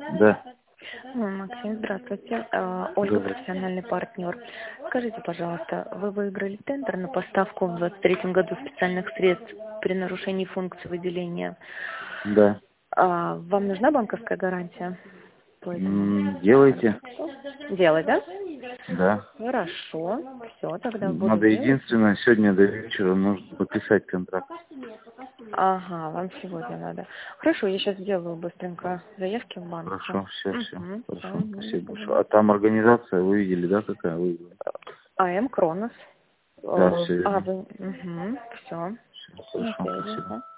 Да. Максим, здравствуйте. Ольга, профессиональный партнер. Скажите, пожалуйста, вы выиграли тендер на поставку в 2023 году специальных средств при нарушении функции выделения. Да. Вам нужна банковская гарантия? Делайте. Делать, да? Да. Хорошо. Все, тогда буду Надо делать. единственное, сегодня до вечера нужно подписать контракт. Ага, вам сегодня надо. Хорошо, я сейчас сделаю быстренько заявки в банк. Хорошо, все. Хорошо, Спасибо. спасибо большое. А там организация, вы видели, да, какая вы? АМ Кронос. Да, все верно. Вы... Все. Все, хорошо, спасибо.